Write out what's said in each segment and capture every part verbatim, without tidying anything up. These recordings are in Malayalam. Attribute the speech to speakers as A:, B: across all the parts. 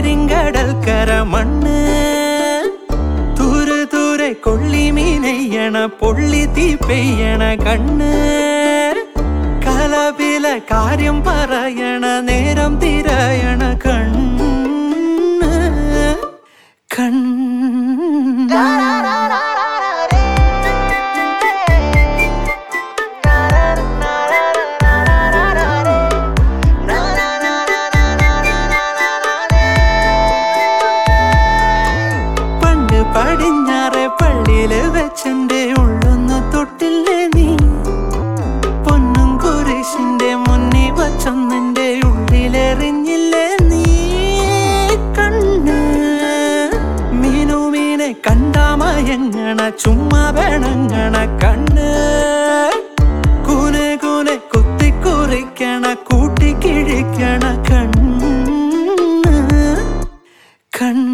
A: കരിങ്കടൽക്കര മണ്ണ് ദൂരെ ദൂരെ കൊള്ളി മീനെയ്യണ പൊള്ളി തീ പെയ്യണ കണ്ണ് കലപില കാര്യം പറയണ നേരം തിരയണ കണ്ണ് കണ്ണ് പടിഞ്ഞാറെ പള്ളിയില് വെച്ചെന്റെ ഉള്ളൊന്ന് തൊട്ടില്ലേ നീ പൊന്നും കുരിശിന്റെ മുന്നി വച്ചൊന്നെന്റെ ഉള്ളിലെറിഞ്ഞില്ലേ നീ കണ്ണ് മീനു മീനെ കണ്ടാമയങ്ങണ ചുമ്മാ വേണങ്ങണ കണ്ണ് കൂനെ കൂനെ കുത്തിക്കുറിക്കണ കൂട്ടിക്കിഴിക്കണ കണ്ണ് കണ്ണ്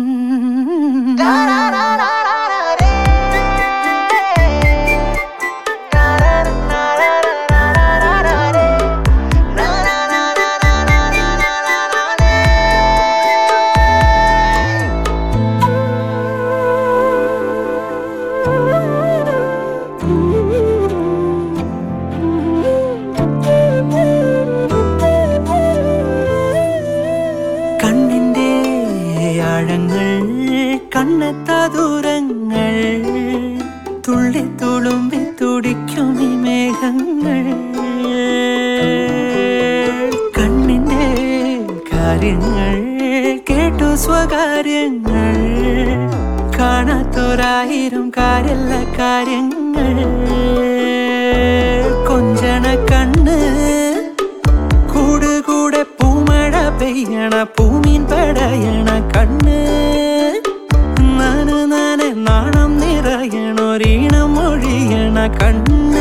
A: കണ്ണിന്റെ ആഴങ്ങൾ കണ്ണെത്താ ദൂരങ്ങൾ തുള്ളി തുളുമ്പി തുടിക്കും ഈ മേഘങ്ങൾ കണ്ണിന്റെ കാര്യങ്ങൾ കേട്ടു സ്വകാര്യങ്ങൾ കാണാത്തൊരായിരം കാര്യല്ല കാര്യങ്ങൾ കൊഞ്ചണ കണ്ണ് കൂടുകൂടെ പൂമഴ പെയ്യണ പൂമീൻ പടയണ കണ്ണ് നാന് നാന് നാണം നിറയണൊരീണം ഒഴിയണ കണ്ണ്